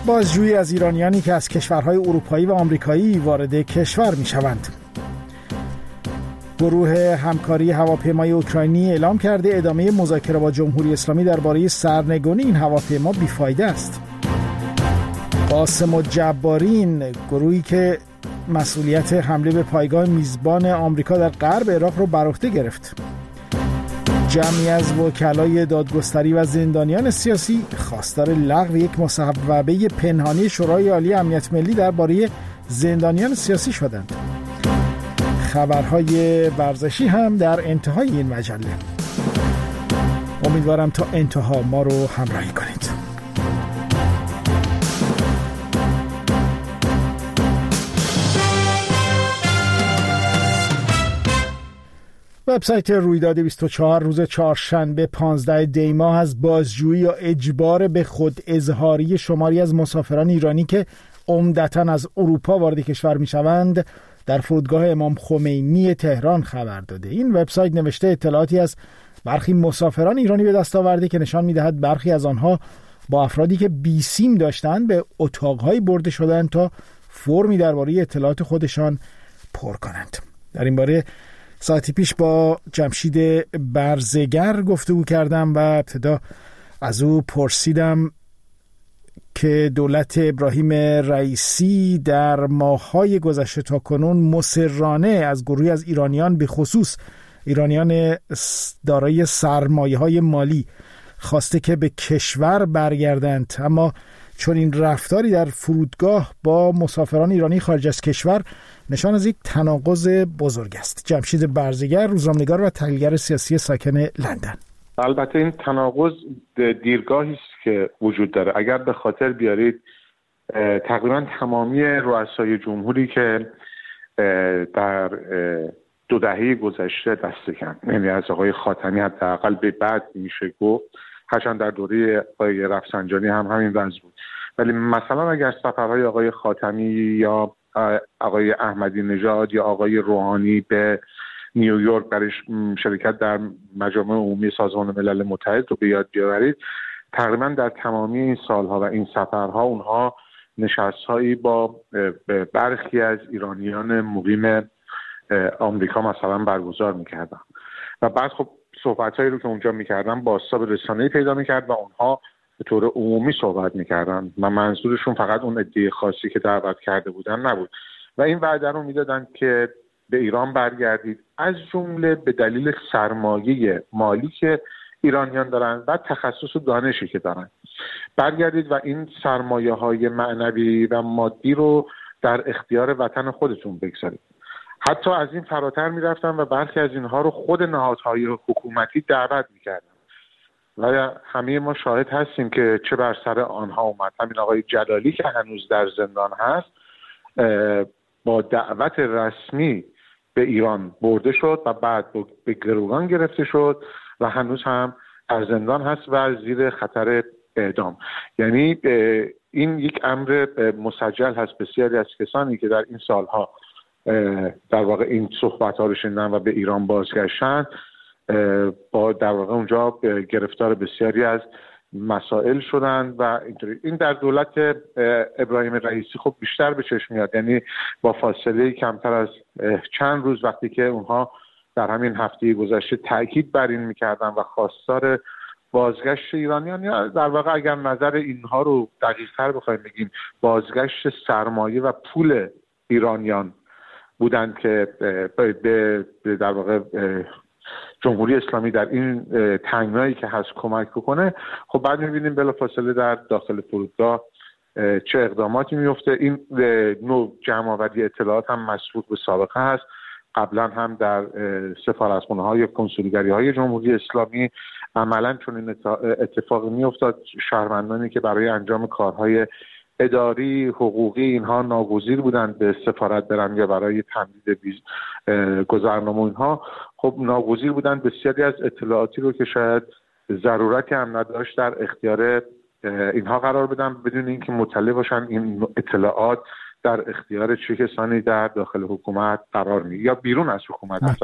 بازجویی از ایرانیانی که از کشورهای اروپایی و آمریکایی وارد کشور می‌شوند. گروه همکاری هواپیمای اوکراینی اعلام کرده ادامه مذاکره با جمهوری اسلامی درباره سرنگونی این هواپیما بیفایده است. قاسم الجبارین، گروهی که مسئولیت حمله به پایگاه میزبان آمریکا در غرب عراق رو بر عهده گرفت. جمعی از وکلای دادگستری و زندانیان سیاسی خواستار لغو یک مصوبه پنهانی شورای عالی امنیت ملی درباره زندانیان سیاسی شدند. خبرهای ورزشی هم در انتهای این مجله. امیدوارم تا انتها ما رو همراهی کنید. وبسایت رویداد 24 روز چهارشنبه 15 دی ماه از بازجویی یا اجبار به خود اظهاری شماری از مسافران ایرانی که عمدتاً از اروپا وارد کشور می‌شوند در فرودگاه امام خمینی تهران خبر داده. این وبسایت نوشته اطلاعاتی از برخی مسافران ایرانی به دست آورده که نشان می‌دهد برخی از آنها با افرادی که بیسیم داشتند به اتاق‌های برده شدند تا فرمی درباره اطلاعات خودشان پر کنند. در این باره ساعتی پیش با جمشید برزگر گفتگو کردم و ابتدا از او پرسیدم که دولت ابراهیم رئیسی در ماه‌های گذشته تا کنون مصرانه از گروهی از ایرانیان به خصوص ایرانیان دارای سرمایه‌های مالی خواسته که به کشور برگردند، اما چون این رفتاری در فرودگاه با مسافران ایرانی خارج از کشور نشان از یک تناقض بزرگ است. جمشید برزگر، روزنامه‌نگار و تحلیلگر سیاسی ساکن لندن. البته این تناقض دیرگاهی است که وجود داره. اگر به خاطر بیارید تقریبا تمامی رؤسای جمهوری که در 2 دهه گذشته دست کم، یعنی از آقای خاتمی حداقل به بعد میشه گفت، هرچند در دوره آقای رفسنجانی هم همین وضع بود، ولی مثلا اگر سفرهای آقای خاتمی یا آقای احمدی نژاد یا آقای روحانی به نیویورک برای شرکت در مجامع عمومی سازمان ملل متحد رو به یاد بیاورید، تقریبا در تمامی این سالها و این سفرها اونها نشست‌هایی با برخی از ایرانیان مقیم آمریکا مثلا برگزار می‌کردن و بعد خب صحبت‌هایی رو که اونجا می‌کردن بازتاب رسانه‌ای پیدا می‌کرد و اونها به طور عمومی صحبت می‌کردن و منظورشون فقط اون عده خاصی که دعوت کرده بودن نبود و این وعده رو میدادن که به ایران برگردید، از جمله به دلیل سرمایه مالی که ایرانیان دارن و تخصص و دانشی که دارن برگردید و این سرمایه‌های معنوی و مادی رو در اختیار وطن خودتون بگذارید. حتی از این فراتر میرفتن و برخی از اینها رو خود نهادهای حکومتی دعوت میکردن و همه ما شاهد هستیم که چه بر سر آنها اومد. همین آقای جلالی که هنوز در زندان هست با دعوت رسمی به ایران برده شد و بعد به گروگان گرفته شد و هنوز هم در زندان هست و زیر خطر اعدام. یعنی این یک امر مسجل هست. بسیاری از کسانی که در این سالها در واقع این صحبت ها رو شنیدن و به ایران بازگشتن با در واقع اونجا گرفتار بسیاری از مسائل شدن و اینطوری. این در دولت ابراهیم رئیسی خب بیشتر به چشم میاد، یعنی با فاصله کمتر از چند روز وقتی که اونها در همین هفته گذشته تاکید بر این میکردن و خواستار بازگشت ایرانیان، یا در واقع اگر نظر اینها رو دقیق‌تر بخوایم بگیم بازگشت سرمایه و پول ایرانیان بودند که به در واقع جمهوری اسلامی در این تنگنایی که هست کمک بکنه، خب بعد می‌بینیم بلافاصله در داخل فرودگاه چه اقداماتی میفته. این نوع جمع‌آوری اطلاعات هم مسبوق به سابقه هست. قبلا هم در سفارتخانه‌های یا کنسولگری‌های جمهوری اسلامی عملاً چون این اتفاقی می‌افتاد، شهروندانی که برای انجام کارهای اداری حقوقی اینها ناگزیر بودند به سفارت برن یا برای تمدید گذرنامه اینها، خب ناگزیر بودند بسیاری از اطلاعاتی رو که شاید ضرورتی هم نداشت در اختیار اینها قرار بدن بدون اینکه مطلع باشن این اطلاعات در اختیار چه کسانی در داخل حکومت قرار میگیره یا بیرون از حکومت حتی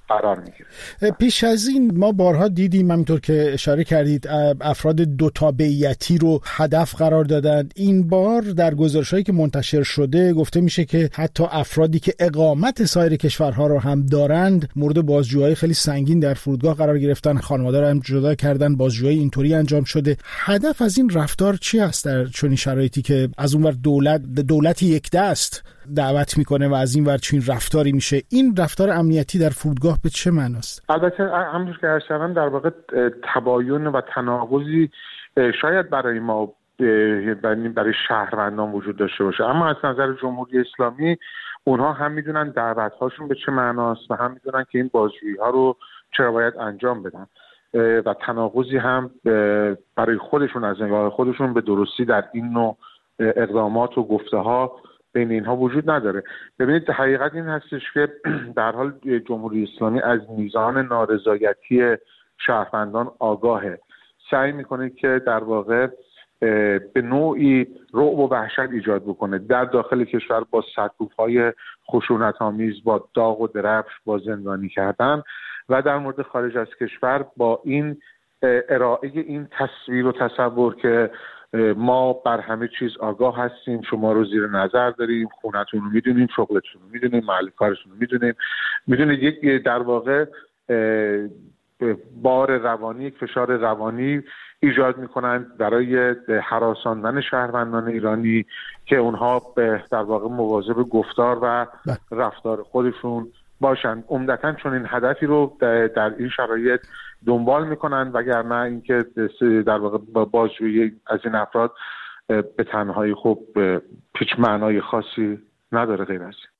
قرار میگیره. پیش از این ما بارها دیدیم، همینطور که اشاره کردید، افراد دو تابعیتی رو هدف قرار دادند. این بار در گزارش‌هایی که منتشر شده گفته میشه که حتی افرادی که اقامت سایر کشورها رو هم دارند مورد بازجویی خیلی سنگین در فرودگاه قرار گرفتن، خانواده رو هم جدا کردن، بازجویی اینطوری انجام شده. هدف از این رفتار چی است در چنین شرایطی که از اون ور دولت یک دست دعوت میکنه و از این ور چین رفتاری میشه؟ این رفتار امنیتی در فرودگاه به چه معناست؟ البته همونجور که اشتباهم در واقع تباین و تناقضی شاید برای ما برای شهروندان وجود داشته باشه، اما از نظر جمهوری اسلامی اونها هم میدونن دعوت‌هاشون به چه معناست و هم میدونن که این بازجویی‌ها رو چرا باید انجام بدن و تناقضی هم برای خودشون از نگاه خودشون به درستی در این نوع اقدامات و گفته‌ها بین اینها وجود نداره. ببینید حقیقت این هستش که در حال جمهوری اسلامی از میزان نارضایتی شهروندان آگاهه، سعی میکنه که در واقع به نوعی رعب و وحشت ایجاد بکنه در داخل کشور با سرکوب‌های خشونت‌آمیز، با داغ و درفش، با زندانی کردن، و در مورد خارج از کشور با این ارائه این تصویر و تصور که ما بر همه چیز آگاه هستیم، شما رو زیر نظر داریم، خونتون رو میدونیم، شغلتون رو میدونیم، محل کارتون رو میدونیم. میدونید یک در واقع بار روانی، یک فشار روانی ایجاد میکنند برای هراساندن شهروندان ایرانی که اونها در واقع مواظب گفتار و رفتار خودشون باشند. عمدتاً چون این هدفی رو در این شرایط دنبال میکنن، وگرنه اینکه در واقع بازجویی از این افراد به تنهایی خب هیچ معنای خاصی نداره غیر از این.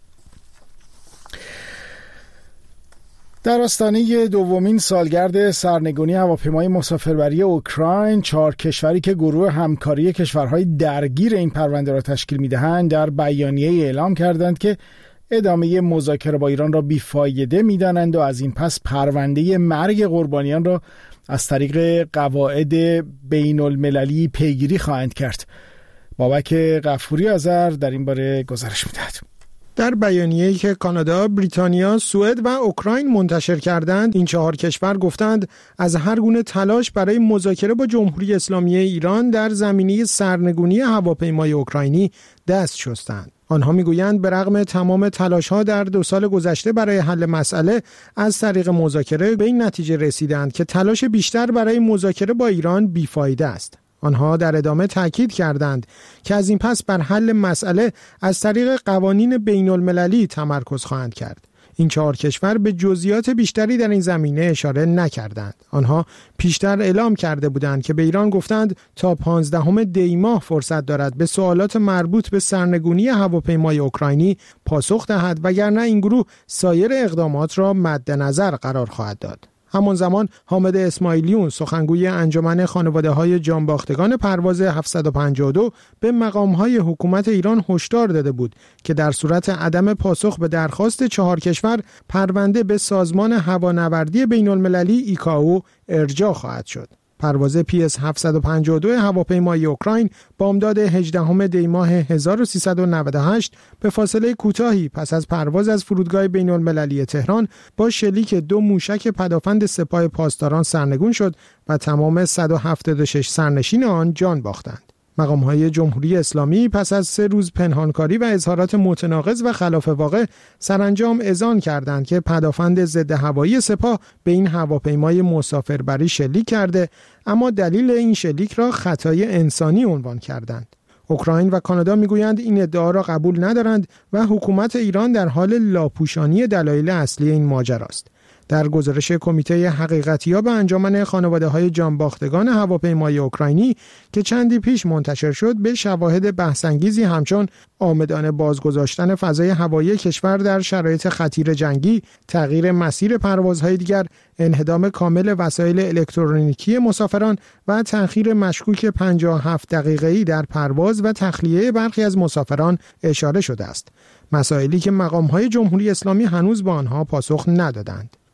در آستانه دومین سالگرد سرنگونی هواپیمای مسافربری اوکراین، 4 کشوری که گروه همکاری کشورهای درگیر این پرونده را تشکیل می‌دهند در بیانیه اعلام کردند که ادامه مذاکره با ایران را بیفایده می‌دانند و از این پس پرونده مرگ قربانیان را از طریق قواعد بین‌المللی پیگیری خواهند کرد. بابک غفوری آذر در این باره گزارش می‌دهد. در بیانیه‌ای که کانادا، بریتانیا، سوئد و اوکراین منتشر کردند، این 4 کشور گفتند از هر گونه تلاش برای مذاکره با جمهوری اسلامی ایران در زمینه سرنگونی هواپیمای اوکراینی دست شستند. آنها میگویند به رغم تمام تلاش‌ها در 2 سال گذشته برای حل مسئله از طریق مذاکره به این نتیجه رسیدند که تلاش بیشتر برای مذاکره با ایران بیفایده است. آنها در ادامه تاکید کردند که از این پس بر حل مسئله از طریق قوانین بین‌المللی تمرکز خواهند کرد. این 4 کشور به جزئیات بیشتری در این زمینه اشاره نکردند. آنها پیشتر اعلام کرده بودند که به ایران گفتند تا 15 دی ماه فرصت دارد به سوالات مربوط به سرنگونی هواپیمای اوکراینی پاسخ دهد، وگرنه این گروه سایر اقدامات را مد نظر قرار خواهد داد. همان زمان حامد اسماعیلیون، سخنگوی انجمن خانواده‌های جانباختگان پرواز 752، به مقام‌های حکومت ایران هشدار داده بود که در صورت عدم پاسخ به درخواست 4 کشور، پرونده به سازمان هوانوردی بین‌المللی ایکائو ارجاع خواهد شد. پرواز PS 752 هواپیمای اوکراین بامداد 18 دی ماه 1398 به فاصله کوتاهی پس از پرواز از فرودگاه بین‌المللی تهران با شلیک 2 موشک پدافند سپاه پاسداران سرنگون شد و تمام 176 سرنشین آن جان باختند. مقام‌های جمهوری اسلامی پس از 3 روز پنهانکاری و اظهارات متناقض و خلاف واقع سرانجام اذعان کردند که پدافند ضد هوایی سپاه به این هواپیمای مسافربری شلیک کرده، اما دلیل این شلیک را خطای انسانی عنوان کردند. اوکراین و کانادا میگویند این ادعا را قبول ندارند و حکومت ایران در حال لاپوشانی دلایل اصلی این ماجرا است. در گزارش کمیته حقیقتیاب انجمن خانواده‌های جانباختگان هواپیمای اوکراینی که چندی پیش منتشر شد، به شواهد بحث‌انگیزی همچون عامدانه بازگذاشتن فضای هوایی کشور در شرایط خطیر جنگی، تغییر مسیر پروازهای دیگر، انهدام کامل وسایل الکترونیکی مسافران و تأخیر مشکوک 57 دقیقه‌ای در پرواز و تخلیه برخی از مسافران اشاره شده است. مسائلی که مقام‌های جمهوری اسلامی هنوز با آنها پاسخ ندادند.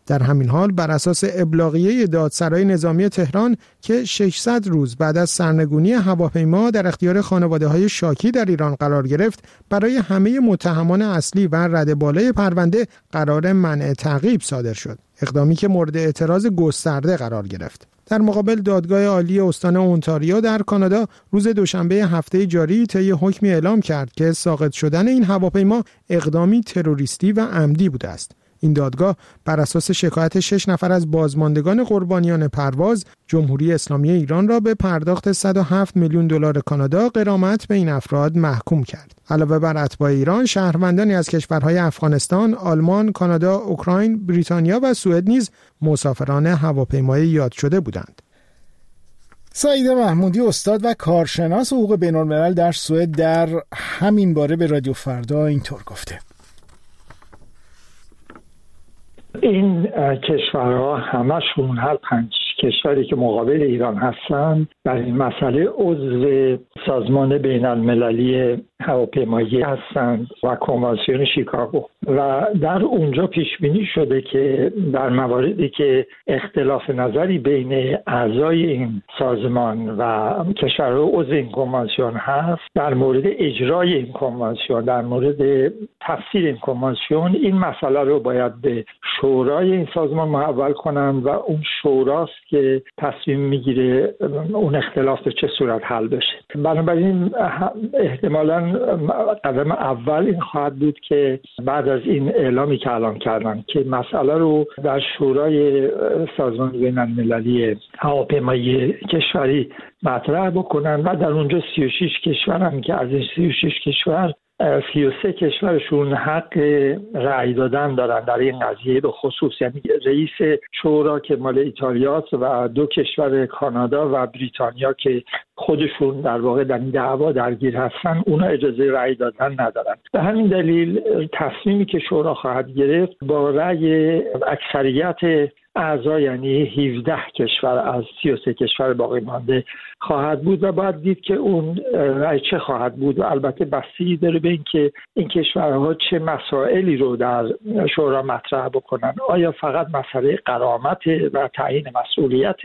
در همین حال بر اساس ابلاغیه دادسرای نظامی تهران که 600 روز بعد از سرنگونی هواپیما در اختیار خانواده‌های شاکی در ایران قرار گرفت، برای همه متهمان اصلی و رده بالای پرونده قرار منع تعقیب صادر شد. اقدامی که مورد اعتراض گسترده قرار گرفت. در مقابل دادگاه عالی استان اونتاریو در کانادا روز دوشنبه هفته جاری طی حکمی اعلام کرد که ساقط شدن این هواپیما اقدامی تروریستی و عمدی بوده است. این دادگاه بر اساس شکایت 6 نفر از بازماندگان قربانیان پرواز، جمهوری اسلامی ایران را به پرداخت 107 میلیون دلار کانادا غرامت به این افراد محکوم کرد. علاوه بر اتباع ایران، شهروندانی از کشورهای افغانستان، آلمان، کانادا، اوکراین، بریتانیا و سوئد نیز مسافران هواپیمای یاد شده بودند. سعید محمودی، استاد و کارشناس حقوق بین‌الملل در سوئد، در همین باره به رادیو فردا اینطور گفته: این کشورها همشون، هر 5 کشوری که مقابل ایران هستن، در این مسئله عضو سازمان بین المللی هواپیمایی هستند و کنوانسیون شیکاگو، و در اونجا پیش بینی شده که در مواردی که اختلاف نظری بین اعضای این سازمان و کشورهای عضو این کنوانسیون هست، در مورد اجرای این کنوانسیون، در مورد تفسیر این کنوانسیون، این مسئله رو باید به شورای این سازمان محول کنند و اون شوراست که تصمیم میگیره اون اختلاف به چه صورت حل بشه. بنابراین احتمالاً قدم اول این خواهد بود که بعد از این اعلامی که الان کردن که مسئله رو در شورای سازمان بین المللی هواپیمایی کشوری مطرح بکنن و در اونجا 36 کشور هم که از این 36 کشور 33 کشورشون حق رأی دادن دارن در این قضیه به خصوص، یعنی رئیس شورا که مال ایتالیاست و 2 کشور کانادا و بریتانیا که خودشون در واقع در این دعوا درگیر هستن، اونا اجازه رأی دادن ندارن. به همین دلیل تصمیمی که شورا خواهد گرفت با رأی اکثریت اعضا، یعنی 17 کشور از 33 کشور باقی مانده خواهد بود و باید دید که اون رأی چه خواهد بود و البته بستگی داره به اینکه این کشورها چه مسائلی رو در شورا مطرح بکنن. آیا فقط مسئله غرامت و تعیین مسئولیت،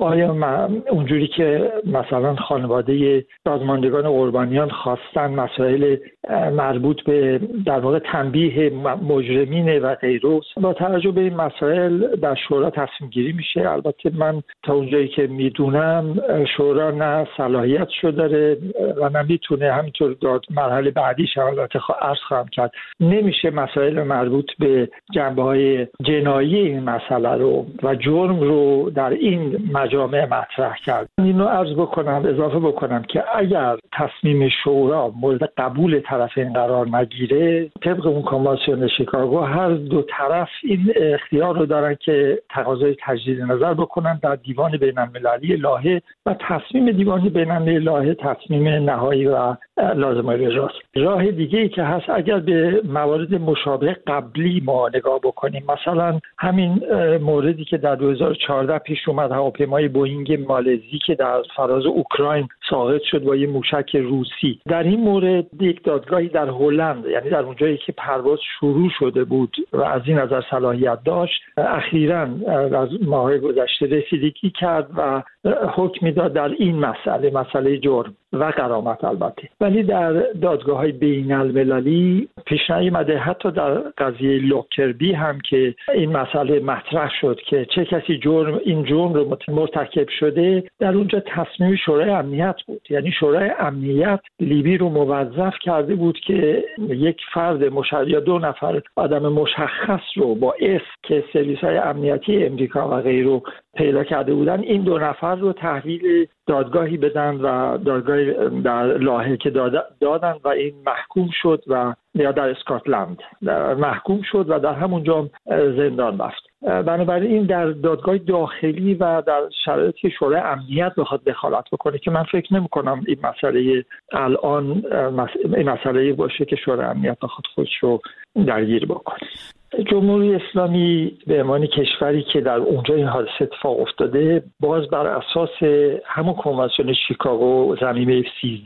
آیا اونجوری که مثلا خانواده بازماندگان قربانیان خواستن مسائل مربوط به در واقع تنبیه مجرمین و غیره، با توجه به این مسائل در شورا تصمیم گیری میشه. البته من تا اونجایی که میدونم شورا نه صلاحیتشو داره و نه میتونه، همینطور مرحله بعدیش البته عرض خواهم کرد، نمیشه مسائل مربوط به جنبه‌های جنایی این مسئله رو و جرم رو در این مجامع مطرح کرد. اینو عرض بکنم، اضافه بکنم که اگر تصمیم شورا مورد قبول طرفین قرار نگیره، طبق اون کنوانسیون شیکاگو هر دو طرف این اختیار رو دارن که تقاضای تجدید نظر بکنن در دیوان بین‌المللی لاهه و تصمیم دیوان بین‌المللی لاهه تصمیم نهایی و لازم اجراست. راه دیگه ای که هست، اگر به موارد مشابه قبلی ما نگاه بکنیم، مثلا همین موردی که در 2014 پیش اومد، هواپیمای بوئینگ مالزی که در فراز اوکراین ساقط شد با یه موشک روسی، در این مورد یک دادگاهی در هلند، یعنی در اونجایی که پرواز شروع شده بود و از این نظر صلاحیت داشت، اخیراً از ماه گذشته رسیدگی کرد و حکمی داد در این مسئله جرم و غرامت البته. ولی در دادگاه‌های بین‌المللی پیش نیامده، حتی در قضیه لوکربی هم که این مسئله مطرح شد که چه کسی این جرم رو مرتکب شده، در اونجا تصمیم شورای امنیت بود. یعنی شورای امنیت لیبی رو موظف کرده بود که یک فرد یا 2 نفر آدم مشخص رو با اسم که سرویس‌های امنیتی امریکا و غیره پیدا کرده بودن، این 2 نفر رو تحویل دادگاهی بدن و دادگاه در لاهه که دادن و این محکوم شد و یا در اسکاتلند محکوم شد و در همونجا زندان رفت. بنابراین این در دادگاه داخلی و در شرایطی که شورای امنیت بخواد دخالت بکنه که من فکر نمی کنم این مسئله الان این مسئله باشه که شورای امنیت بخواد خودش رو درگیر بکنه. جمهوری اسلامی به عنوان کشوری که در اونجا این حادثه اتفاق افتاده، باز بر اساس همون کنوانسیون شیکاگو ضمیمه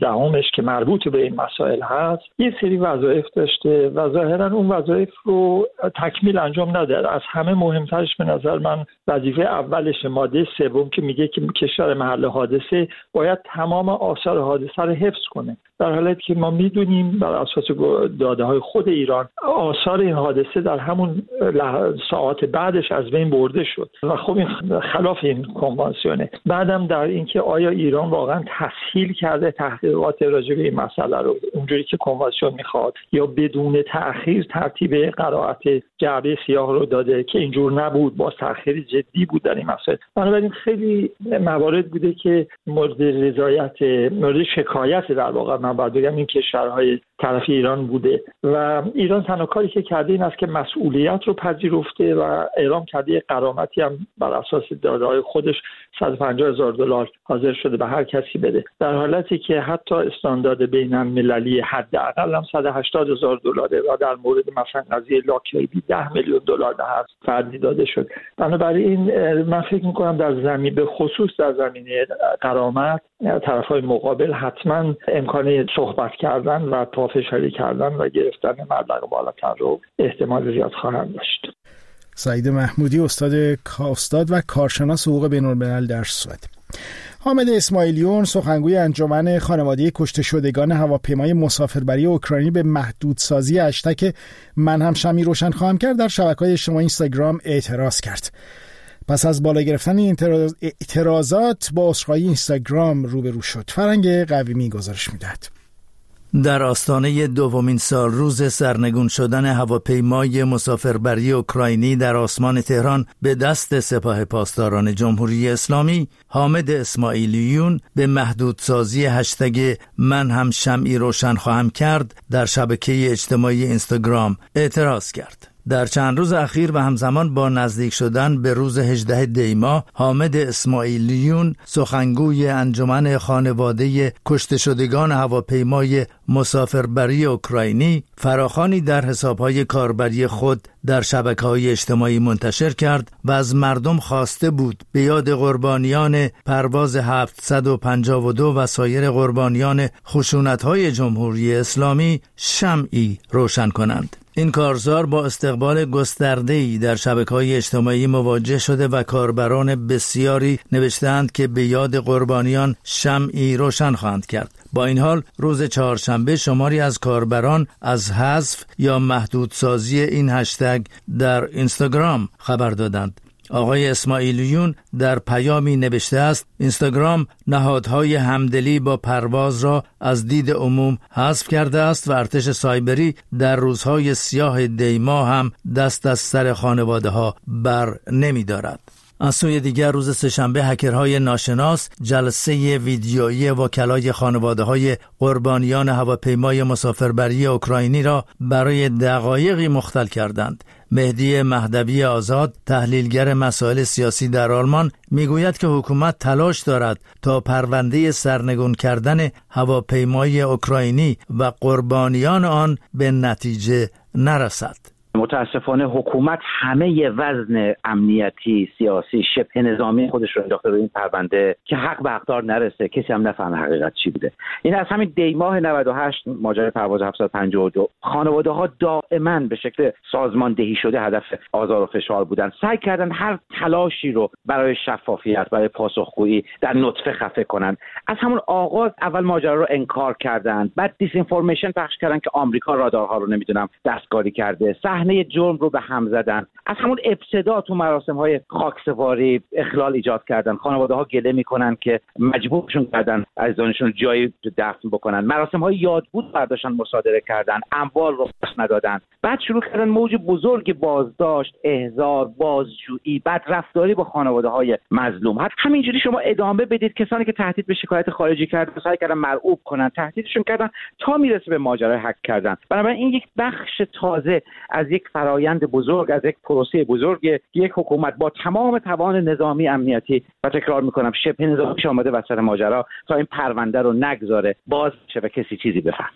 13 که مربوط به این مسائل هست، یه سری وظایف داشته و ظاهرا اون وظایف رو تکمیل انجام نداد. از همه مهمتر مهمترش به نظر من وظیفه اولش ماده 3 که میگه که کشور محل حادثه باید تمام آثار حادثه رو حفظ کنه، در حالیت که ما میدونیم بر اساس داده‌های خود ایران آثار این حادثه در همون ساعات بعدش از بین برده شد و خب این خلاف این کنوانسیونه. بعدم در اینکه آیا ایران واقعا تسهیل کرده تحقیقات راجع به این مسئله رو اونجوری که کنوانسیون میخواد یا بدون تأخیر ترتیب قرائت جعبه سیاه رو داده که اینجور نبود، با تأخیر جدی بود در این مسئله. بنابراین خیلی موارد بوده که مورد رضایت، مورد شکایت در واقع من باید بگم این کشورهای طرف ایران بوده و ایران تنها کاری که کرده این است که مسئولیت رو پذیرفته و اعلام کرده غرامتی هم بر اساس داده‌های خودش $150,000 حاضر شده به هر کسی بده، در حالتی که حتی استاندارد بین‌المللی حداقل هم $180,000 و در مورد مثلا قضیه لاکربی $10 میلیون به هر فردی داده شد. بنابراین من فکر می‌کنم در زمین به خصوص در زمینه غرامت طرف‌های مقابل حتما امکان صحبت کردن و پافشاری کردن و گرفتن مبلغ بالاتر رو احتمال زیاد خواهند داشت. سعید محمودی، استاد و کارشناس حقوق بین‌الملل در سوئد. حامد اسماعیلیون، سخنگوی انجمن خانواده کشته شدگان هواپیمای مسافربری اوکراینی، به محدودسازی هشتگ من هم شمعی روشن خواهم کرد در شبکه‌های اجتماعی اینستاگرام اعتراض کرد. پس از بالا گرفتن این اعتراضات با عذرخواهی اینستاگرام روبرو شد. فرنگ قویمی گزارش می‌دهد. در آستانه دومین سال روز سرنگون شدن هواپیمای مسافربری اوکراینی در آسمان تهران به دست سپاه پاسداران جمهوری اسلامی، حامد اسماعیلیون به محدودسازی هشتگ من هم شمعی روشن خواهم کرد در شبکه اجتماعی اینستاگرام اعتراض کرد. در چند روز اخیر و همزمان با نزدیک شدن به روز 18 دی ماه، حامد اسماعیلیون، سخنگوی انجمن خانواده کشته شدگان هواپیمای مسافربری اوکراینی، فراخوانی در حساب‌های کاربری خود در شبکه‌های اجتماعی منتشر کرد و از مردم خواسته بود به یاد قربانیان پرواز 752 و سایر قربانیان خشونت‌های جمهوری اسلامی شمعی روشن کنند. این کارزار با استقبال گسترده‌ای در شبکه‌های اجتماعی مواجه شده و کاربران بسیاری نوشتند که به یاد قربانیان شمعی روشن خواهند کرد. با این حال روز چهارشنبه شماری از کاربران از حذف یا محدودسازی این هشتگ در اینستاگرام خبر دادند. آقای اسماعیلیون در پیامی نوشته است: اینستاگرام نهادهای همدلی با پرواز را از دید عموم حذف کرده است و ارتش سایبری در روزهای سیاه دی ماه هم دست از سر خانواده ها بر نمی دارد. از سوی دیگر روز سه‌شنبه هکرهای ناشناس جلسه ویدیویی وکلای خانواده‌های قربانیان هواپیمای مسافربری اوکراینی را برای دقایقی مختل کردند. مهدی مهدوی آزاد، تحلیلگر مسائل سیاسی در آلمان، میگوید که حکومت تلاش دارد تا پرونده سرنگون کردن هواپیمای اوکراینی و قربانیان آن به نتیجه نرسد. متاسفانه حکومت همه وزن امنیتی، سیاسی، شبه نظامی خودش رو انداخته روی این پرونده که حق به حقدار نرسه، کسی هم نفهمه حقیقت چی بوده. این از همین دی ماه 98 ماجرای پرواز 752 خانواده ها دائما به شکل سازماندهی شده هدف آزار و فشار بودن. سعی کردن هر تلاشی رو برای شفافیت، برای پاسخگویی در نطفه خفه کنن. از همون آغاز اول ماجرا رو انکار کردن، بعد دیس اینفورمیشن پخش کردن که آمریکا رادارها رو نمیدونم دستکاری کرده، صحنه جرم رو به هم زدن. از همون ابتدا تو مراسم‌های خاکسپاری اخلال ایجاد کردن. خانواده‌ها گله می‌کنن که مجبورشون کردن عزیزانشون جایی دفن بکنن. مراسم‌های یادبود برداشتن، مصادره کردن، اموال رو پس ندادن. بعد شروع کردن موج بزرگ بازداشت، احضار، بازجویی، بدرفتاری با خانواده‌های مظلوم. همینجوری شما ادامه بدید. کسانی که تهدید به شکایت خارجی کردن، سعی کردن مرعوب کنن، تهدیدشون کردن تا میرسه به ماجرای هک کردن. بنابراین این یک بخش تازه از یک فرایند بزرگ، از یک پروسه بزرگ، یک حکومت با تمام توان نظامی، امنیتی و تکرار میکنم شبه نظامیش آمده وسط ماجرا تا این پرونده رو نگذاره باز شه و کسی چیزی بفهمه.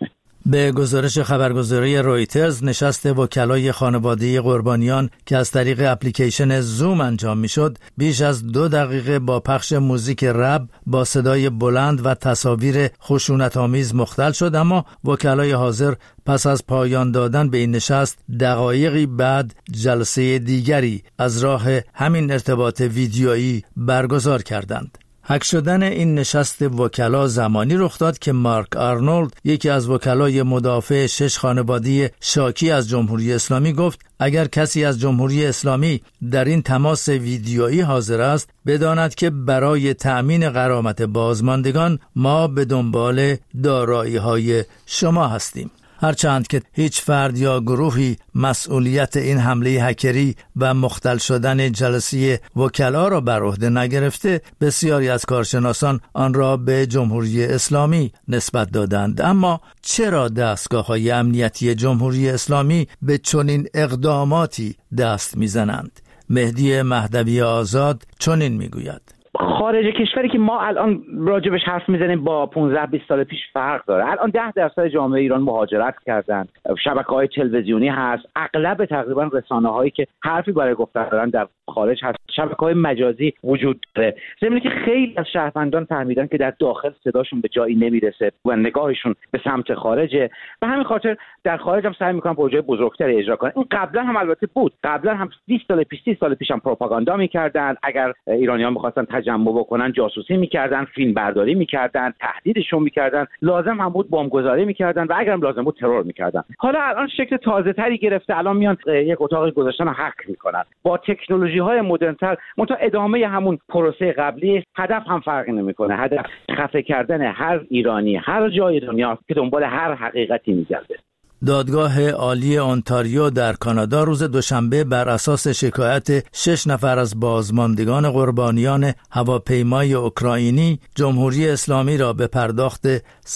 به گزارش خبرگزاری رویترز، نشست وکلای خانواده قربانیان که از طریق اپلیکیشن زوم انجام میشد، بیش از 2 دقیقه با پخش موزیک رپ با صدای بلند و تصاویر خشونت‌آمیز مختل شد، اما وکلای حاضر پس از پایان دادن به این نشست دقایقی بعد جلسه دیگری از راه همین ارتباط ویدیویی برگزار کردند. هک شدن این نشست وکلا زمانی رخ داد که مارک آرنولد، یکی از وکلای مدافع 6 خانواده شاکی از جمهوری اسلامی، گفت اگر کسی از جمهوری اسلامی در این تماس ویدیویی حاضر است، بداند که برای تأمین غرامت بازماندگان ما به دنبال دارایی‌های شما هستیم. هرچند که هیچ فرد یا گروهی مسئولیت این حمله هکری و مختل شدن جلسه وکلا را بر عهده نگرفته، بسیاری از کارشناسان آن را به جمهوری اسلامی نسبت دادند. اما چرا دستگاه‌های امنیتی جمهوری اسلامی به چنین اقداماتی دست می‌زنند؟ مهدی مهدوی آزاد چنین می‌گوید: خارج کشوری که ما الان راجبش حرف میزنیم با 15-20 سال پیش فرق داره. الان 10% جامعه ایران مهاجرت کردن، شبکه‌های تلویزیونی هست، اغلب تقریبا رسانه‌هایی که حرفی برای گفتن دارن در خارج هست، شبکه‌های مجازی وجود داره. زمینی که خیلی از شهروندان فهمیدن که در داخل صداشون به جایی نمیرسه و نگاهشون به سمت خارجه، و همین خاطر در خارج هم سعی میکنن پروژه بزرگتری اجرا کنن. این قبلا هم البته بود، قبلا هم 20 سال پیش 30 سال پیش هم پروپاگاندا میکردن. اگر ایرانیان می‌خواستن تجمع بکنن جاسوسی میکردن، فیلم برداری میکردن، تهدیدشون میکردن، لازم هم بود بمبگذاری میکردن و اگرم لازم بود ترور میکردن. حالا الان شکل تازه‌تری گرفته، الان میان یک اتاق گذاشتن هک میکنن با تکنولوژی‌های مدرن‌تر، منتها ادامه همون پروسه قبلی. هدف هم فرقی نمیکنه، هدف خفه کردن هر ایرانی هر جای دنیا که دنبال هر حقیقتی میگرده. دادگاه عالی اونتاریو در کانادا روز دوشنبه بر اساس شکایت 6 نفر از بازماندگان قربانیان هواپیمای اوکراینی جمهوری اسلامی را به پرداخت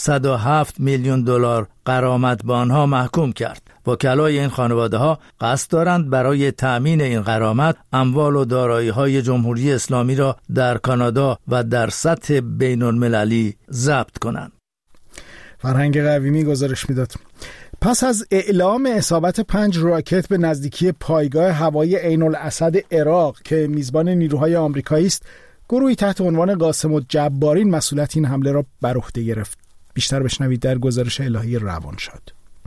107 میلیون دلار غرامت به آنها محکوم کرد. وکلای این خانواده‌ها قصد دارند برای تأمین این غرامت اموال و دارایی‌های جمهوری اسلامی را در کانادا و در سطح بین‌المللی ضبط کنند. فرهنگ قویمی گزارش میداد. پس از اعلام اصابت 5 راکت به نزدیکی پایگاه هوایی عین الاسد عراق که میزبان نیروهای آمریکایی است، گروهی تحت عنوان قاسم الجبارین مسئولیت این حمله را بر عهده گرفت. بیشتر بشنوید در گزارش الهی روانشاد.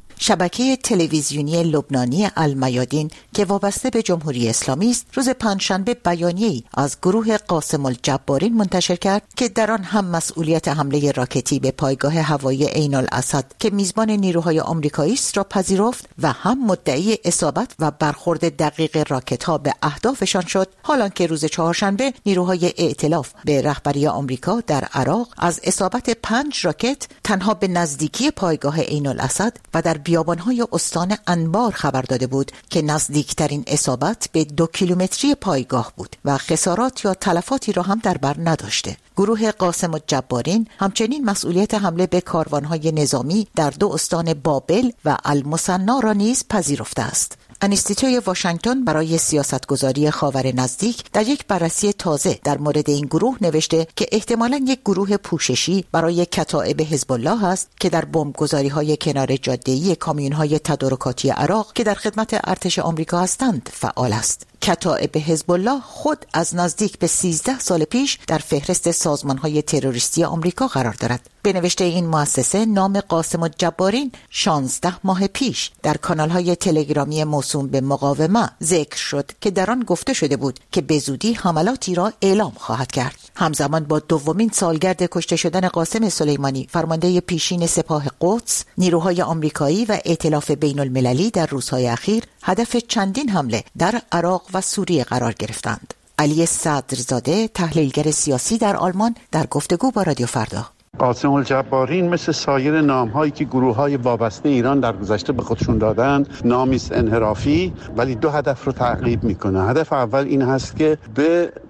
شبکه تلویزیونی لبنانی المیادین که وابسته به جمهوری اسلامی است، روز پنجشنبه بیانیه‌ای از گروه قاسم الجبارین منتشر کرد که در آن هم مسئولیت حمله راکتی به پایگاه هوایی عین الاسد که میزبان نیروهای آمریکایی است را پذیرفت و هم مدعی اصابت و برخورد دقیق راکت‌ها به اهدافشان شد، حالانکه روز چهارشنبه نیروهای ائتلاف به رهبری آمریکا در عراق از اصابت 5 راکت تنها به نزدیکی پایگاه عین الاسد و در بیابان‌های استان انبار خبر داده بود که نزدیکترین اصابت به 2 کیلومتری پایگاه بود و خسارات یا تلفاتی را هم در بر نداشته. گروه قاسم الجبارین همچنین مسئولیت حمله به کاروان‌های نظامی در 2 استان بابل و المثنا را نیز پذیرفته است. انستیتوی واشنگتن برای سیاستگذاری خاور نزدیک در یک بررسی تازه در مورد این گروه نوشته که احتمالاً یک گروه پوششی برای کتائب حزب الله است که در بمبگذاری‌های کنار جاده‌ای کامیون‌های تدارکاتی عراق که در خدمت ارتش آمریکا هستند فعال است. کتائب حزب الله خود از نزدیک به 13 سال پیش در فهرست سازمان‌های تروریستی آمریکا قرار دارد. به نوشته این مؤسسه نام قاسم الجبارین 16 ماه پیش در کانال‌های تلگرامی موسوم به مقاومه ذکر شد که در آن گفته شده بود که به زودی حملاتی را اعلام خواهد کرد. همزمان با دومین سالگرد کشته شدن قاسم سلیمانی فرمانده پیشین سپاه قدس، نیروهای آمریکایی و ائتلاف بین‌المللی در روزهای اخیر هدف چندین حمله در عراق و سوریه قرار گرفتند. علی صدرزاده، تحلیلگر سیاسی در آلمان، در گفتگو با رادیو فردا: قاسم الجبارین مثل سایر نام‌هایی که گروه‌های وابسته ایران در گذشته به خودشون دادن، نامی است انحرافی، ولی 2 هدف رو تعقیب می‌کنه. هدف اول این هست که به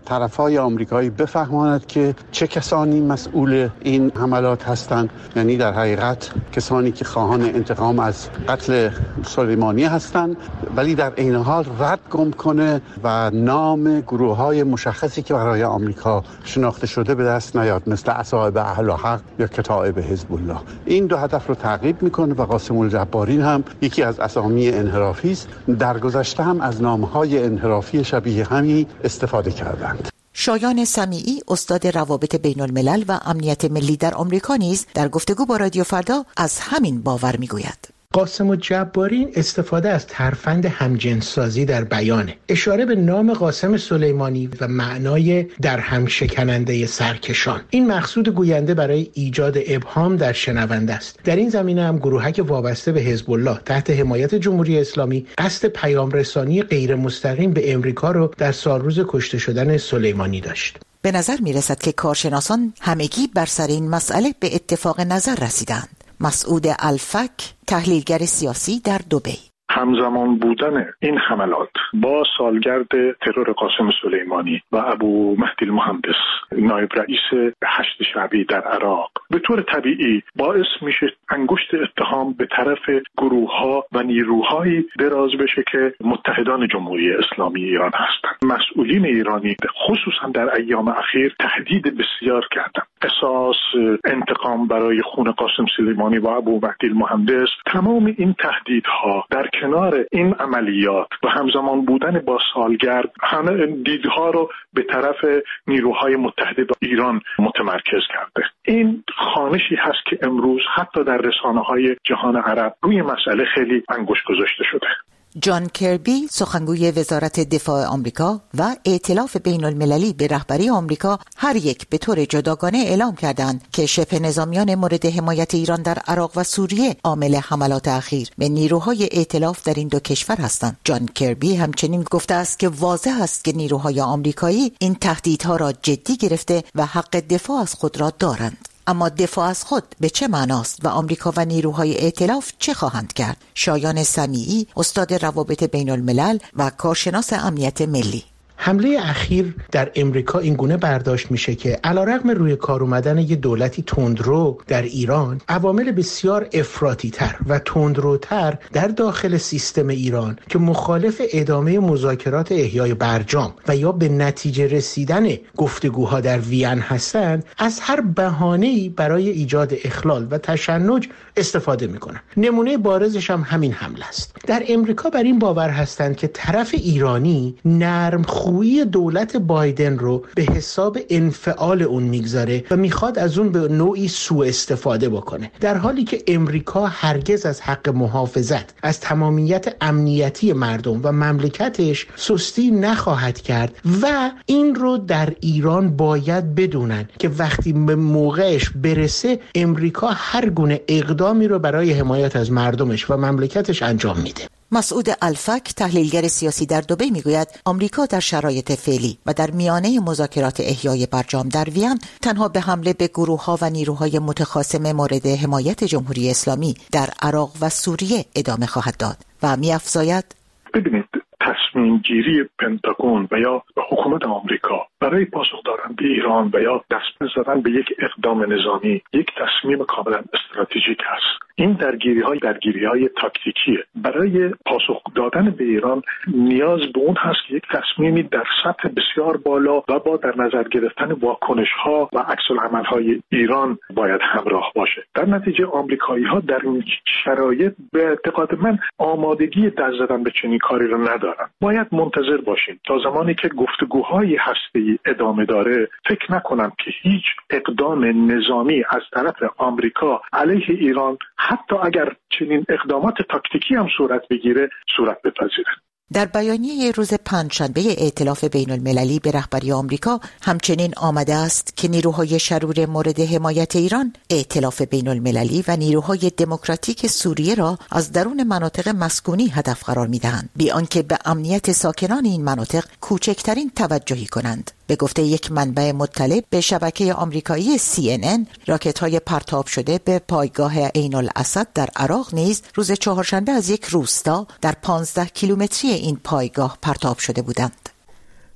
طرفای آمریکایی بفهماند که چه کسانی مسئول این حملات هستند، یعنی در حقیقت کسانی که خواهان انتقام از قتل سلیمانی هستند، ولی در این حال رد گم کنه و نام گروه‌های مشخصی که برای آمریکا شناخته شده به دست نیاد، مثل اصحاب اهل حق یا کتائب حزب الله. این دو هدف رو تعقیب میکنه و قاسم الجبارین هم یکی از اسامی انحرافی است. در گذشته هم از نام‌های انحرافی شبیه همین استفاده کردند. شایان سمیعی استاد روابط بین الملل و امنیت ملی در آمریکا نیز در گفتگو با رادیو فردا از همین باور میگوید. قاسم الجبارین استفاده از ترفند همجنسسازی در بیانه، اشاره به نام قاسم سلیمانی و معنای در هم شکننده سرکشان. این مقصود گوینده برای ایجاد ابهام در شنونده است. در این زمینه هم گروهک وابسته به حزب الله تحت حمایت جمهوری اسلامی قصد پیام رسانی غیر مستقیم به امریکا رو در سالروز کشته شدن سلیمانی داشت. به نظر می رسد که کارشناسان همگی بر سر این مسئله به اتفاق نظر رسیدند. مسعود الفک، تحلیلگر سیاسی در دبی: همزمان بودن این حملات با سالگرد ترور قاسم سلیمانی و ابو مهدی المهندس نایب رئیس هشت شعبی در عراق به طور طبیعی باعث میشه انگشت اتهام به طرف گروه‌ها و نیروهایی دراز بشه که متحدان جمهوری اسلامی ایران هستند. مسئولین ایرانی خصوصا در ایام اخیر تهدید بسیار کردند. قصاص، انتقام برای خون قاسم سلیمانی و ابو مهدی المهندس، تمام این تهدیدها در کنار این عملیات و همزمان بودن با سالگرد همه دیدها رو به طرف نیروهای متحد ایران متمرکز کرده. این خوانشی هست که امروز حتی در رسانه‌های جهان عرب روی مسئله خیلی انگشت گذاشته شده. جان کربی، سخنگوی وزارت دفاع آمریکا و ائتلاف بین المللی به رهبری آمریکا، هر یک به طور جداگانه اعلام کردند که شبه نظامیان مورد حمایت ایران در عراق و سوریه عامل حملات اخیر به نیروهای ائتلاف در این دو کشور هستند. جان کربی همچنین گفته است که واضح است که نیروهای آمریکایی این تهدیدها را جدی گرفته و حق دفاع از خود را دارند. اما دفاع از خود به چه معناست و آمریکا و نیروهای ائتلاف چه خواهند کرد؟ شایان سمیعی، استاد روابط بین الملل و کارشناس امنیت ملی: حمله اخیر در امریکا این گونه برداشت میشه که علیرغم روی کار اومدن یه دولتی تندرو در ایران، عوامل بسیار افراطی تر و تندروتر در داخل سیستم ایران که مخالف ادامه مذاکرات احیای برجام و یا به نتیجه رسیدن گفتگوها در وین هستند، از هر بهانه‌ای برای ایجاد اخلال و تشنج استفاده میکنن. نمونه بارزش هم همین حمله است. در امریکا بر این باور هستند که طرف ایرانی نرم خویی دولت بایدن رو به حساب انفعال اون میگذاره و میخواد از اون به نوعی سوء استفاده بکنه، در حالی که امریکا هرگز از حق محافظت از تمامیت امنیتی مردم و مملکتش سستی نخواهد کرد و این رو در ایران باید بدونن که وقتی به موقعش برسه امریکا هر گونه اقدامی رو برای حمایت از مردمش و مملکتش انجام میده. مسعود الفک، تحلیلگر سیاسی در دبی میگوید آمریکا در شرایط فعلی و در میانه مذاکرات احیای برجام در وین تنها به حمله به گروه‌ها و نیروهای متخاصم مورد حمایت جمهوری اسلامی در عراق و سوریه ادامه خواهد داد و می‌افزاید: ببینید، تصمیم گیری پنتاگون و یا حکومت آمریکا برای پاسخ دادن به ایران و یا دست زدن به یک اقدام نظامی یک تصمیم کاملا استراتژیک است. این درگیری‌های تاکتیکیه. برای پاسخ دادن به ایران نیاز به اون هست که یک تصمیمی در سطح بسیار بالا و با در نظر گرفتن واکنش‌ها و عکس‌العمل‌های ایران باید همراه باشه. در نتیجه آمریکایی‌ها در این شرایط به اعتقاد من آمادگی دست زدن به چنین کاری را ندارن. باید منتظر باشیم تا زمانی که گفتگوهای هسته‌ای ادامه داره. فکر نکنم که هیچ اقدام نظامی از طرف آمریکا علیه ایران، حتی اگر چنین اقدامات تاکتیکی هم صورت بگیره، صورت بپذیره. در بیانیه روز پنجشنبه ائتلاف بین المللی به رهبری آمریکا همچنین آمده است که نیروهای شرور مورد حمایت ایران ائتلاف بین المللی و نیروهای دموکراتیک سوریه را از درون مناطق مسکونی هدف قرار می‌دهند، بی آنکه به امنیت ساکنان این مناطق کوچکترین توجهی کنند. به گفته یک منبع مطلع به شبکه آمریکایی CNN، راکت‌های پرتاب شده به پایگاه عین الاسد در عراق نیز روز چهارشنبه از یک روستا در 15 کیلومتری این پایگاه پرتاب شده بودند.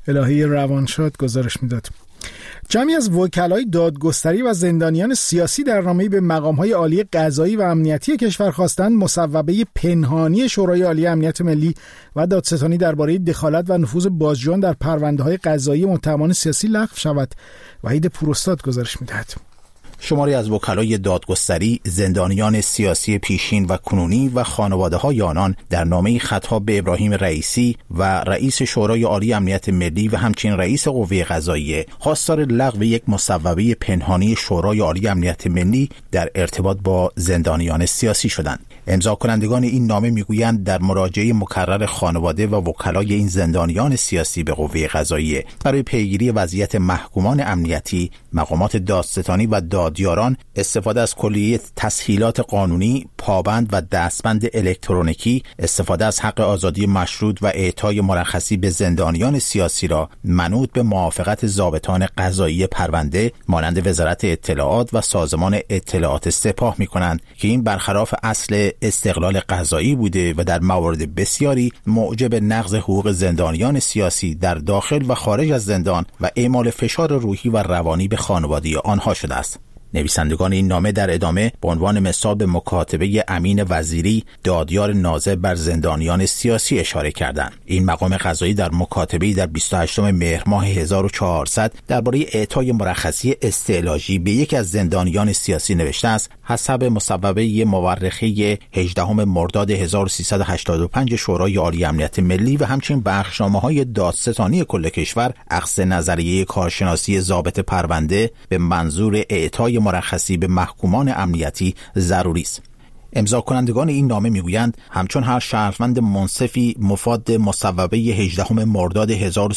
الهی روانشاد گزارش میداد. جمعی از وکلای دادگستری و زندانیان سیاسی در نامه‌ای به مقام‌های عالی قضایی و امنیتی کشور خواستند مصوبه پنهانی شورای عالی امنیت ملی و دادستانی درباره دخالت و نفوذ بازجویان در پرونده‌های قضایی متهمان سیاسی لغو شود. وحید پوراستاد گزارش می‌دهد. شماری از وکلای دادگستری، زندانیان سیاسی پیشین و کنونی و خانواده‌های آنان در نامه‌ای خطاب به ابراهیم رئیسی و رئیس شورای عالی امنیت ملی و همچنین رئیس قوه قضاییه خواستار لغو یک مصوبه پنهانی شورای عالی امنیت ملی در ارتباط با زندانیان سیاسی شدند. امضا کنندگان این نامه میگویند در مراجعه مکرر خانواده و وکلای این زندانیان سیاسی به قوه قضاییه برای پیگیری وضعیت محکومان امنیتی، مقامات دادستانی و دادیاران استفاده از کلیه تسهیلات قانونی، پابند و دستبند الکترونیکی، استفاده از حق آزادی مشروط و اعطای مرخصی به زندانیان سیاسی را منوط به موافقت ضابطان قضایی پرونده مانند وزارت اطلاعات و سازمان اطلاعات سپاه می‌کنند که این برخلاف اصل استقلال قضایی بوده و در موارد بسیاری موجب نقض حقوق زندانیان سیاسی در داخل و خارج از زندان و اعمال فشار روحی و روانی به خانواده آنها شده است. نویسندگان این نامه در ادامه به عنوان مثال به مکاتبه امین وزیری، دادیار ناظر بر زندانیان سیاسی اشاره کردند. این مقام قضایی در مکاتبه‌ای در 28 مهر ماه 1400 درباره اعطای مرخصی استعلاجی به یکی از زندانیان سیاسی نوشته است: حسب مصوبه مورخه 18 مرداد 1385 شورای عالی امنیت ملی و همچنین بخشنامه‌های دادستانی کل کشور، اخذ نظریه کارشناسی ضابط پرونده به منظور اعطای مرخصی به محکومان امنیتی ضروری است. امضا کنندگان این نامه میگویند همچون هر شهروند منصفی مفاد مصوبه 18 مرداد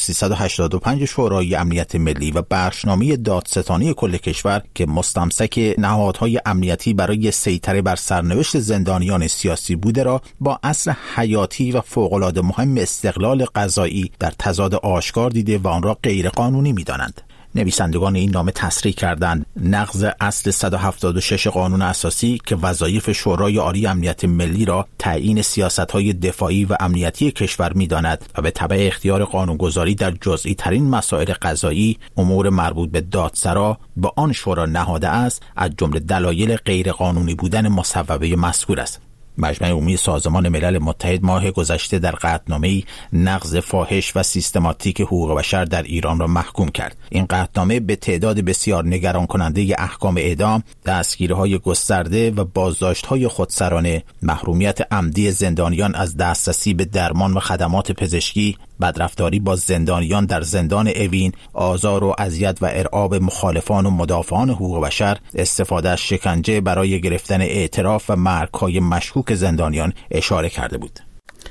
1385 شورای امنیت ملی و بخشنامه دادستانی کل کشور که مستمسک نهادهای امنیتی برای سیطره بر سرنوشت زندانیان سیاسی بوده را با اصل حیاتی و فوق‌العاده مهم استقلال قضایی در تضاد آشکار دیده و آن را غیر قانونی می‌دانند. نویسندگان این نامه تصریح کردند نقض اصل 176 قانون اساسی که وظایف شورای عالی امنیت ملی را تعیین سیاست‌های دفاعی و امنیتی کشور می‌داند و به تبع اختیار قانونگذاری در جزئی ترین مسائل قضایی امور مربوط به دادسرا با آن شورا نهاده است، از جمله دلایل غیر قانونی بودن مصوبه مذکور است. مجمع عمومی سازمان ملل متحد ماه گذشته در قطعنامه‌ای نقض فاحش و سیستماتیک حقوق بشر در ایران را محکوم کرد. این قطعنامه به تعداد بسیار نگران کننده احکام اعدام، دستگیری‌های گسترده و بازداشت‌های خودسرانه، محرومیت عمدی زندانیان از دسترسی به درمان و خدمات پزشکی، بدرفتاری با زندانیان در زندان اوین، آزار و اذیت و ارعاب مخالفان و مدافعان حقوق بشر، استفاده از شکنجه برای گرفتن اعتراف و مرگ‌های مشکوک زندانیان اشاره کرده بود.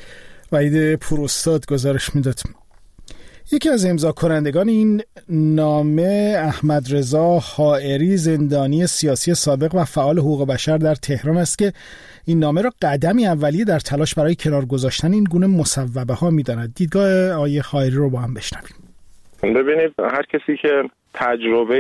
وحید پوراستاد گزارش میداد. یکی از امضا کنندگان این نامه احمد رضا حائری، زندانی سیاسی سابق و فعال حقوق بشر در تهران است که این نامه را قدمی اولیه در تلاش برای کنار گذاشتن این گونه مصوبه ها می‌داند. دیدگاه آقای حائری رو با هم بشنویم. ببینید، هر کسی که تجربه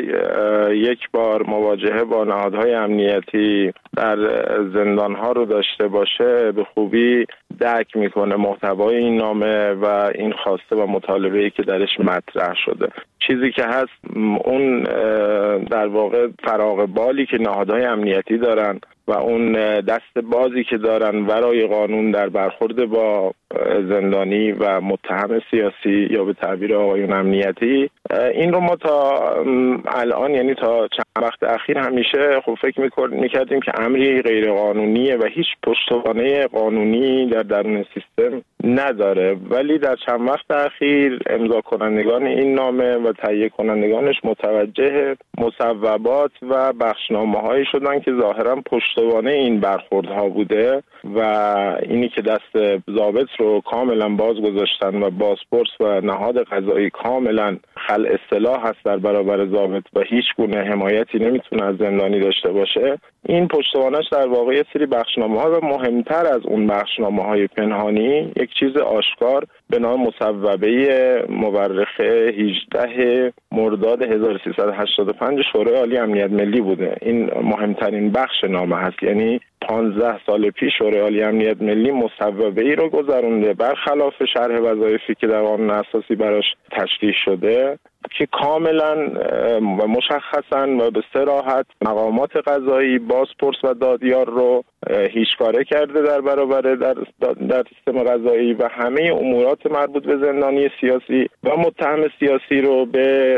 یک بار مواجهه با نهادهای امنیتی در زندانها رو داشته باشه به خوبی درک میکنه محتوای این نامه و این خواسته و مطالبه‌ای که درش مطرح شده. چیزی که هست اون در واقع فراغ بالی که نهادهای امنیتی دارن و اون دست بازی که دارن ورای قانون در برخورد با زندانی و متهم سیاسی یا به تعبیر آقایون امنیتی، این رو ما تا الان، یعنی تا چند وقت اخیر همیشه خب فکر میکردیم که امری غیر قانونیه و هیچ پشتوانه قانونی در درون سیستم نداره، ولی در چند وقت اخیر امضا کنندگان این نامه و تهیه کنندگانش متوجه مصوبات و بخشنامه‌هایی شدن که ظاهرا پشتوانه این برخوردها بوده و اینی که دست ضابط رو کاملا باز گذاشتن و بازپرس و نهاد قضایی کاملا خلع اصطلاح هست در برابر ضابط و هیچ گونه حمایتی نمیتونه از زندانی داشته باشه. این پشتوانش در واقع یه سری بخشنامه‌ها و مهمتر از اون بخشنامه‌های پنهانی یک چیز آشکار به نام مصوبه مورخه 18 مرداد 1385 شورای عالی امنیت ملی بوده. این مهمترین بخش نامه هست، یعنی 15 سال پیش شورای عالی امنیت ملی مصوبه ای رو گذرونده برخلاف شرح وظایفی که در قانون اساسی براش تشریح شده که کاملا و مشخصا و به صراحت مقامات قضایی، بازپرس و دادیار رو هیچکاره کرده در برابر در سیستم قضایی و همه امورات مربوط به زندانی سیاسی و متهم سیاسی رو به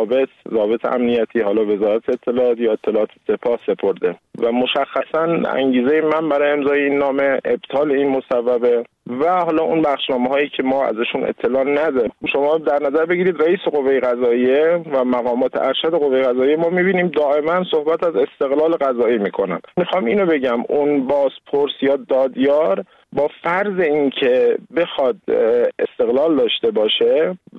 ضابط امنیتی، حالا وزارت اطلاعات یا اطلاعات سپاه سپرده و مشخصا انگیزه من برای امضای این نامه ابطال این مصوبه و حالا اون بخشنامه هایی که ما ازشون اطلاع نداریم. شما در نظر بگیرید رئیس قوه قضاییه و مقامات ارشد قوه قضاییه ما میبینیم دائما صحبت از استقلال قضایی میکنن. میخوام اینو بگم اون بازپرس یا دادیار با فرض اینکه بخواد استقلال داشته باشه و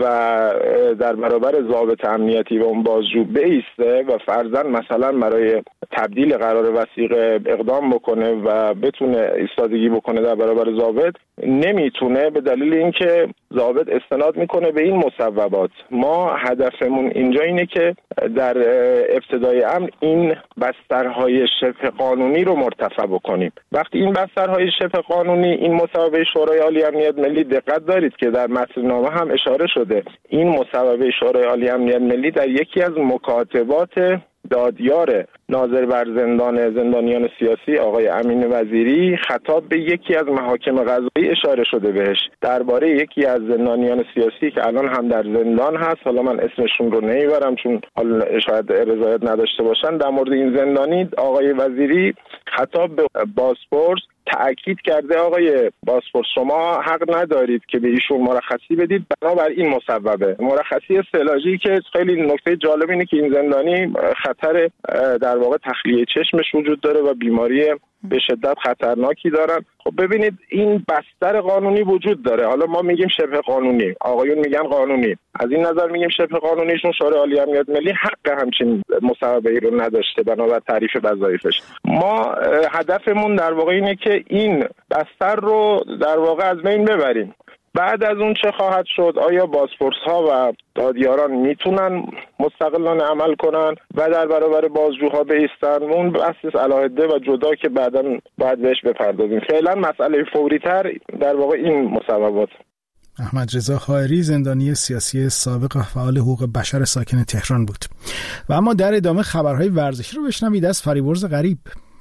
در برابر ضابط امنیتی و اون بازجو بایسته و فرضاً مثلا برای تبدیل قرار وثیقه اقدام بکنه و بتونه ایستادگی بکنه در برابر ضابط، نمیتونه به دلیل اینکه ضابط استناد میکنه به این مصوبات. ما هدفمون اینجا اینه که در ابتدای امر این بسترهای شبه قانونی رو مرتفع بکنیم. وقتی این بسترهای شبه قانونی، این مصوبه شورای عالی امنیت ملی، دقت دارید که در متن نامه هم اشاره شده، این مصوبه شورای عالی امنیت ملی در یکی از مکاتبات دادیار ناظر بر زندانیان سیاسی آقای امین وزیری خطاب به یکی از محاکم قضایی اشاره شده بهش درباره یکی از زندانیان سیاسی که الان هم در زندان هست. حالا من اسمشون رو نمیبرم چون حالا شاید رضایت نداشته باشن. در مورد این زندانی آقای وزیری خطاب به بازپرس تأکید کرده آقای بازپرس شما حق ندارید که به ایشون مرخصی بدید بنابر این مصوبه. مرخصی استعلاجی که خیلی نکته جالب اینه که این زندانی خطر در واقع تخلیه چشمش وجود داره و بیماری به شدت خطرناکی دارن. خب ببینید این بستر قانونی وجود داره. حالا ما میگیم شبه قانونی، آقایون میگن قانونی. از این نظر میگیم شبه قانونیشون شورای عالی امنیت ملی حق همچین مصوبه‌ای رو نداشته بنابر تعریف وظایفش. ما هدفمون در واقع اینه که این بستر رو در واقع از بین ببریم. بعد از اون چه خواهد شد؟ آیا بازپرس ها و دادیاران میتونن مستقلانه عمل کنن و در برابر بازجوها بایستن؟ اون بحث علاهده و جدا که بعداً باید بهش بپردازیم. فعلا مسئله فوری تر در واقع این مصوبات. احمد رضا خائری، زندانی سیاسی سابق و فعال حقوق بشر ساکن تهران بود. و اما در ادامه خبرهای ورزشی رو بشنوید از فریبرز غریب.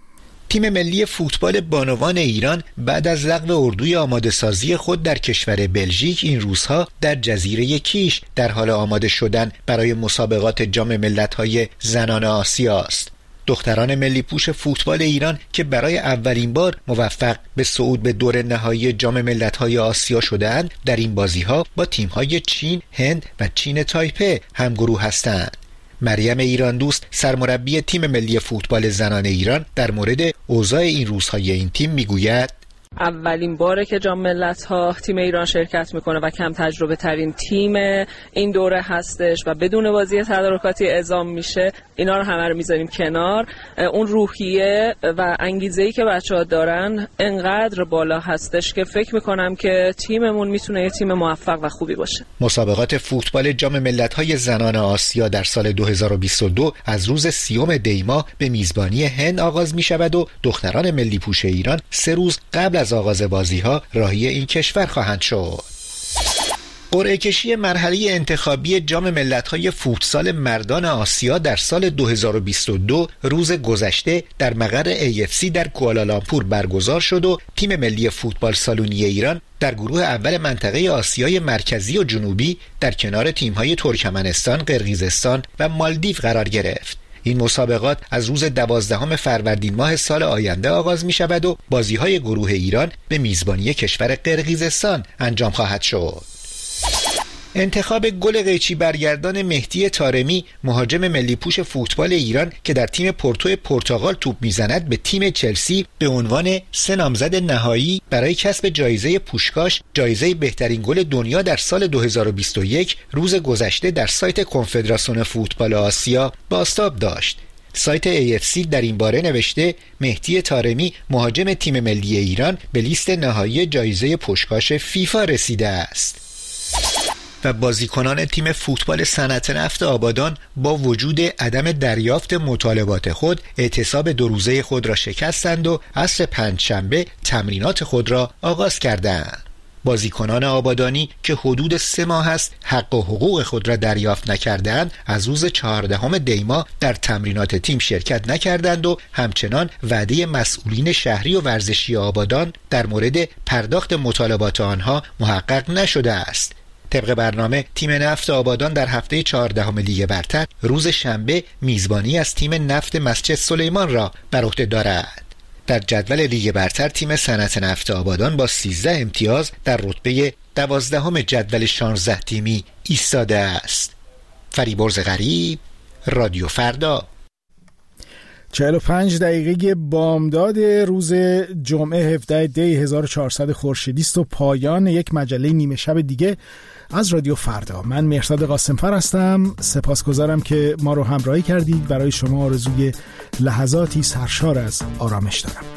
تیم ملی فوتبال بانوان ایران بعد از لغو اردوی آماده سازی خود در کشور بلژیک این روزها در جزیره کیش در حال آماده شدن برای مسابقات جام ملت‌های زنان آسیا است. دختران ملی پوش فوتبال ایران که برای اولین بار موفق به صعود به دور نهایی جام ملت‌های آسیا شده‌اند، در این بازی‌ها با تیم‌های چین، هند و چین تایپه همگروه هستند. مریم ایران دوست، سرمربی تیم ملی فوتبال زنان ایران، در مورد اوضاع این روزهای این تیم میگوید: اولین باره که جام ملت‌ها تیم ایران شرکت میکنه و کم تجربه ترین تیم این دوره هستش و بدون بازی تدارکاتی اعزام میشه. اینا رو همه رو میذاریم کنار. اون روحیه و انگیزه‌ای که بچه‌ها دارن انقدر بالا هستش که فکر میکنم که تیممون میتونه یه تیم موفق و خوبی باشه. مسابقات فوتبال جام ملت‌های زنان آسیا در سال 2022 از روز 30 دی ماه به میزبانی هند آغاز میشود و دختران ملی پوش ایران 3 روز قبل از آغاز بازی‌ها راهی این کشور خواهند شد. قرعه کشی مرحله انتخابی جام ملت‌های فوتسال مردان آسیا در سال 2022 روز گذشته در مقر AFC در کوالالامپور برگزار شد و تیم ملی فوتبال سالونی ایران در گروه اول منطقه آسیای مرکزی و جنوبی در کنار تیم‌های ترکمنستان، قرقیزستان و مالدیو قرار گرفت. این مسابقات از روز 12 فروردین ماه سال آینده آغاز می شود و بازی‌های گروه ایران به میزبانی کشور قرقیزستان انجام خواهد شد. انتخاب گل قیچی برگردان مهدی طارمی، مهاجم ملی پوش فوتبال ایران که در تیم پورتو پرتغال توپ میزند، به تیم چلسی به عنوان 3 نامزد نهایی برای کسب جایزه پوشکاش، جایزه بهترین گل دنیا در سال 2021 روز گذشته در سایت کنفدراسیون فوتبال آسیا بازتاب داشت. سایت AFC در این باره نوشته مهدی طارمی، مهاجم تیم ملی ایران، به لیست نهایی جایزه پوشکاش فیفا رسیده است. و بازیکنان تیم فوتبال صنعت نفت آبادان با وجود عدم دریافت مطالبات خود اعتصاب 2 روزه خود را شکستند و عصر پنجشنبه تمرینات خود را آغاز کردند. بازیکنان آبادانی که حدود 3 ماه است حق و حقوق خود را دریافت نکردند، از روز 14 دی ماه در تمرینات تیم شرکت نکردند و همچنان وعده مسئولین شهری و ورزشی آبادان در مورد پرداخت مطالبات آنها محقق نشده است. طبق برنامه تیم نفت آبادان در هفته 14 لیگ برتر روز شنبه میزبانی از تیم نفت مسجد سلیمان را بر عهده دارد. در جدول لیگ برتر تیم صنعت نفت آبادان با 13 امتیاز در رتبه 12 جدول 16 تیمی ایستاده است. فریبرز غریب، رادیو فردا. 45 دقیقه بامداد روز جمعه 17 دی 1400 خورشیدی است و پایان یک مجله نیمه شب دیگه از رادیو فردا. من مهرزاد قاسمفر هستم. سپاسگزارم که ما رو همراهی کردید. برای شما آرزوی لحظاتی سرشار از آرامش دارم.